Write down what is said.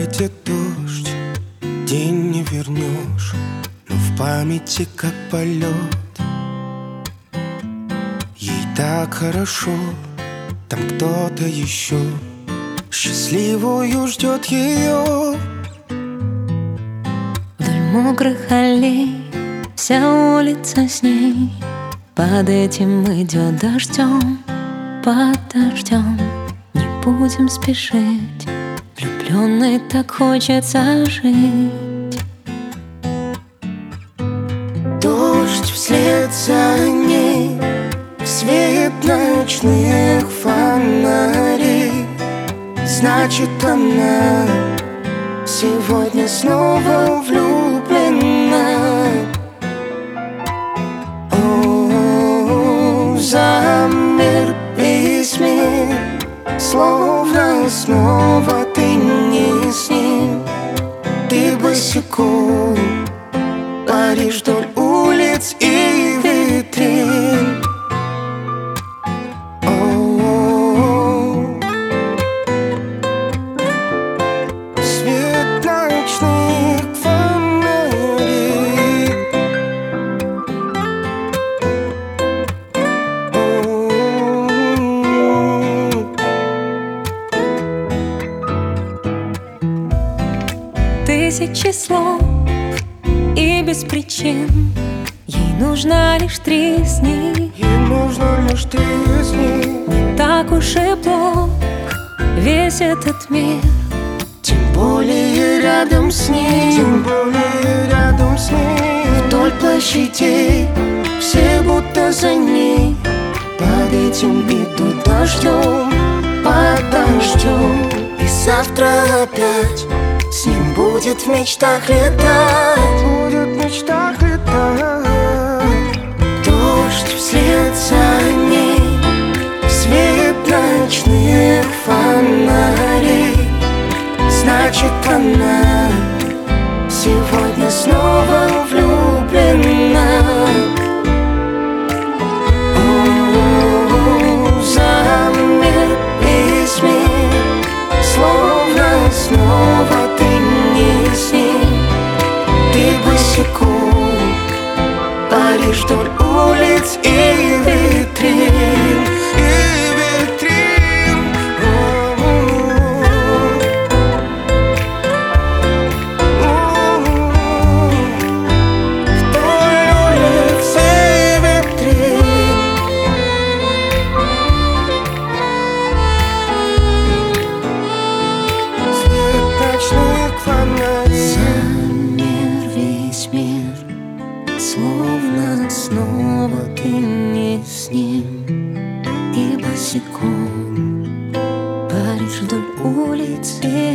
пройдет дождь, день не вернешь, но в памяти как полет. Ей так хорошо, там кто-то еще счастливую ждет ее. Вдоль мокрых аллей вся улица с ней, под этим идет дождем, под дождем. Не будем спешить, влюбленной так хочется жить. Дождь вслед за ней, свет ночных фонарей. Значит, она сегодня снова влюблена. О, замер весь мир, словно снова ты не с ним. Ты босиком паришь вдоль улиц и витрин. Свет ночных фонарей. Тысячи слов и без причин, ей нужно лишь 3 с ней. Ей нужно лишь 3 с ней. Не так уж и плох весь этот мир, Тем более рядом с ней, тем более рядом с ней. Вдоль площадей все будто за ней, под этим идут дождем, под дождем. И завтра опять с ним будет в мечтах летать, будет в мечтах летать. Дождь вслед за ней, свет ночных фонарей. Значит, она сегодня снова влюблена. О, замер весь мир, словно снова ты не с ним. Ты босиком паришь вдоль улиц и витрин, и витрин. Вдоль улиц и витрин. Свет ночных фонарей. Замер весь мир, словно снова ты не с ним. И босиком паришь вдоль улиц и